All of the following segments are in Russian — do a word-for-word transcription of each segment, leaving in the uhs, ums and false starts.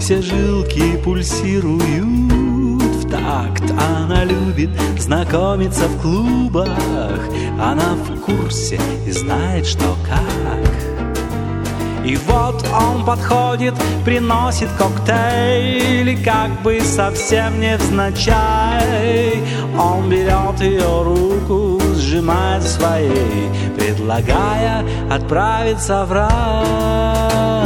все жилки пульсируют в такт. Она любит знакомиться в клубах, она в курсе и знает, что как. И вот он подходит, приносит коктейль, и как бы совсем невзначай он берет ее руку, сжимает своей, предлагая отправиться в рай.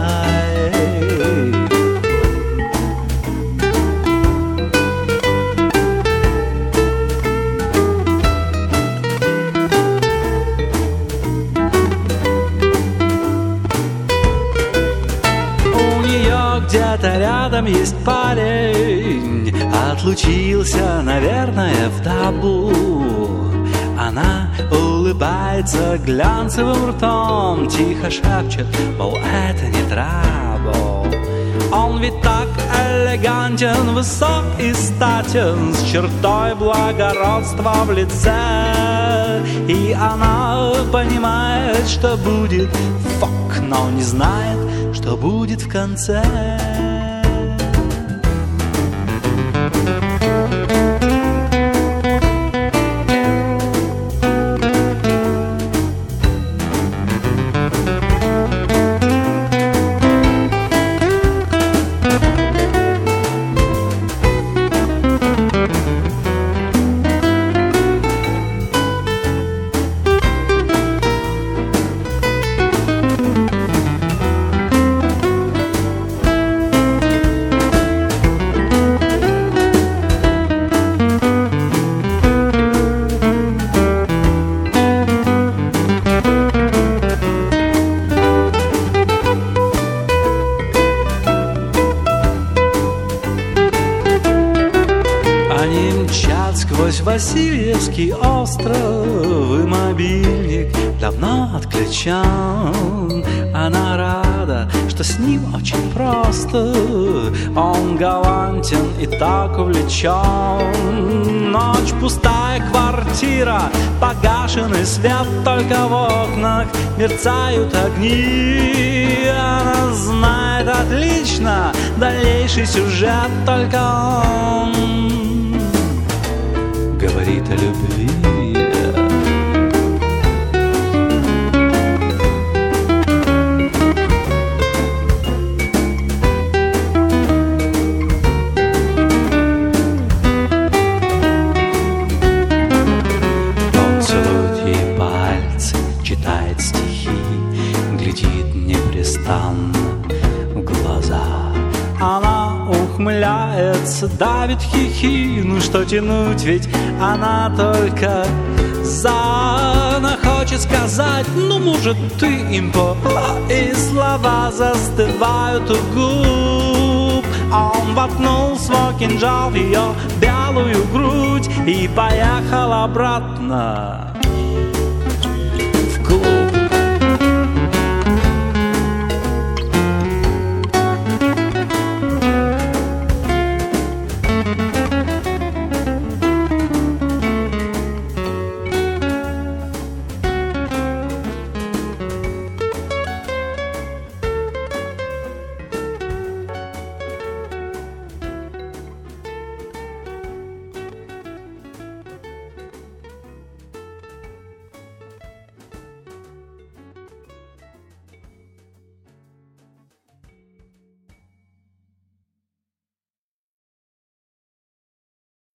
Где-то рядом есть парень, отлучился, наверное, в табу. Она улыбается глянцевым ртом, тихо шепчет, мол, это не трабл. Он ведь так элегантен, высок и статен, с чертой благородства в лице. И она понимает, что будет фак, но не знает, что будет в конце. Сквозь Васильевский остров, и мобильник давно отключен. Она рада, что с ним очень просто, он галантен и так увлечен. Ночь, пустая квартира, погашенный свет, только в окнах мерцают огни. Она знает отлично дальнейший сюжет, только он говорит о любви. Он целует ей пальцы, читает стихи, глядит непрестанно в глаза. Она ухмыляется, давит хихи, ну что тянуть, ведь она только за. Она хочет сказать, ну может ты импо, и слова застывают у губ. Он воткнул свой кинжал в ее белую грудь и поехал обратно.